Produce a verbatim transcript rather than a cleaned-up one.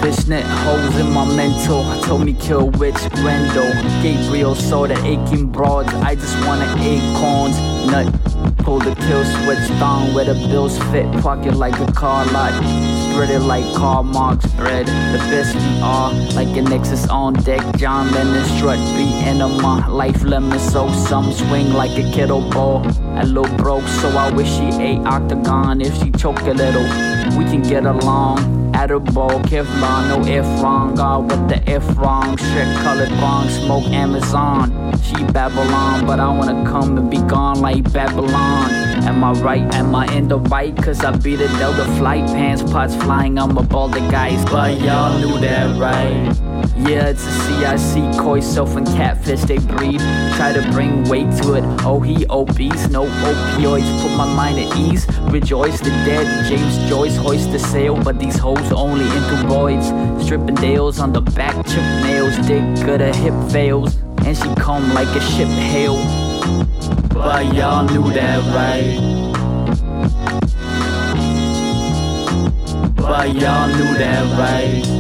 Fishnet holes in my mental told me kill Rich Grendel. Gabriel saw the aching broads, I just wanna acorns. Nut, pull the kill switch, thong where the bills fit. Pocket like a car lot, spread it like Karl Marx bread. The best V R, like a Nexus on deck. John Lennon strut, beating on my life lemon. So some swing like a kettleball. A little broke, so I wish she ate octagon. If she choke a little, we can get along. Adderall, Kevlar, no F wrong. God, what the F wrong? Shrek colored bong, smoke Amazon. She Babylon, but I wanna come and be gone like Babylon. Am I right? Am I in the right? Cause I beat a Delta flight, pants pots flying, I'm a balder guys, but y'all knew that, right? Yeah, it's a C I C, koi, self and catfish they breed. Try to bring weight to it, oh he obese, no opioids, put my mind at ease. Rejoice the dead, James Joyce hoist the sail, but these hoes only into roids. Stripping dales on the back, chip nails, dig good at hip fails. And she come like a ship hail, but y'all knew that, right? But y'all knew that, right?